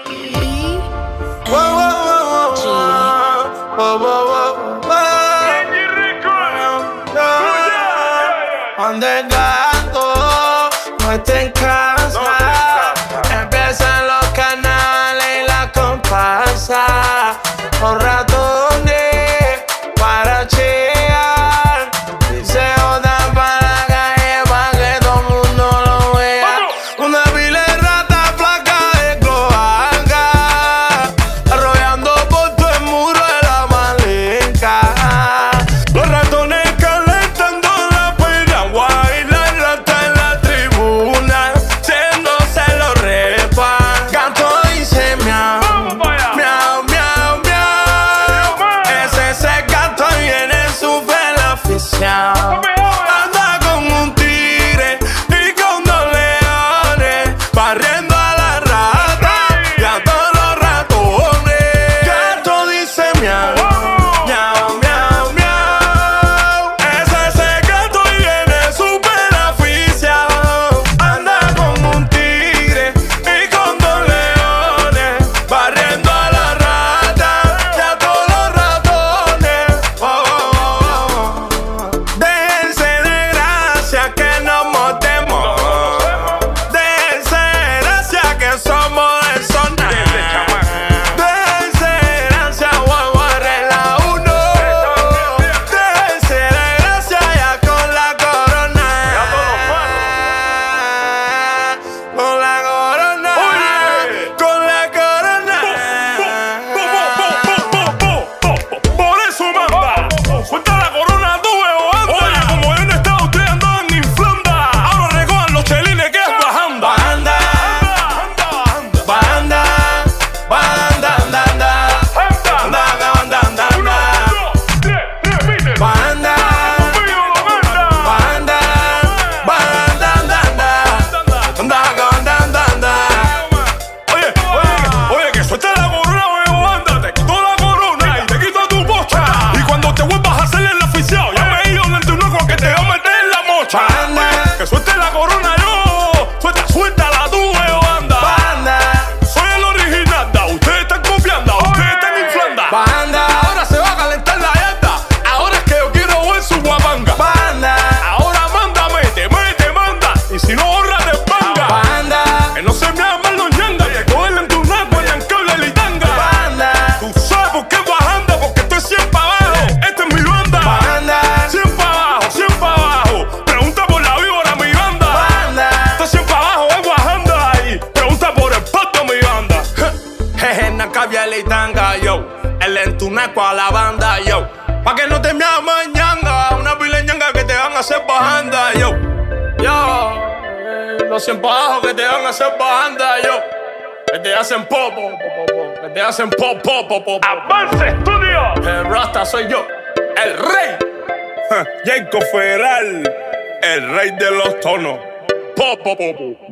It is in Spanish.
Donde el gato no esté en casa, empiezan los canales y la comparsa, los ratones para chear y se jodan para la calle para que todo el mundo lo vea. Una pila de rata flaca de cloaca, arrollando por todo el muro de la malenca. Los ratones calentando la piragua y la rata en la tribuna, haciéndose los repas. Gato dice miau, miau, miau, miau. Ese gato viene súper oficial. Anda con un tigre y con dos leones, barriendo a la rata y a todos los ratones. Gato dice miau, miau, miau, miau. Ese gato viene súper oficial. Anda con un tigre y con dos leones, barriendo a la rata y a todos los ratones. Déjense de gracia que nos motemos. Déjense de gracia que somos de zona. Déjense de gracia, la uno. Déjense de gracia ya con la corona. Con la corona. Con la corona. Por eso manda, suelta la corona tú, anda. Oye, como yo no estaba, ustedes andaban inflanda. Ahora recojan los chelines que es bajanda. Banda, banda, banda, banda, banda, banda, banda. Repite. Banda, Conmigo lo manda. banda, banda, banda, banda. Oye, que suelta la corona, weón, anda. Te quito la corona y te quito tu bocha. Y cuando te vuelvas a hacerle el oficial, ya me he ido del tunoco que te va a meter en la mocha. Banda. Que suelte la corona yo. Suéltala tú, weón, anda. Banda, Soy el original, da. Ustedes están copiando, ustedes están inflando. banda, Ahora se va a calentar la yarda. Ahora es que yo quiero ver su guapanga. banda, Ahora mándame, te manda. Y si no, ahorrate panga. banda, Que no se me hagan los ñangas. Te cogen en tu naco y en cable y tanga. banda, Tú sabes por qué bajando, porque estoy siempre abajo. Esta es mi banda. banda, Siempre abajo, siempre abajo. Pregunta por la víbora, mi banda. banda. Estoy siempre abajo, es bajando ahí. Pregunta por el pato, mi banda. Jeje, Nacabia y tanga, yo. El entuneco a la banda, yo. Pa' que no te me llamen ñanga, una pila de ñanga que te van a hacer bajanda, yo. Los 100 pa' abajo que te van a hacer bajanda, yo. Que te hacen popo, que te hacen pop. Avance Estudio. El Rasta soy yo, el rey. Jacob Feral, el rey de los tonos. Pop.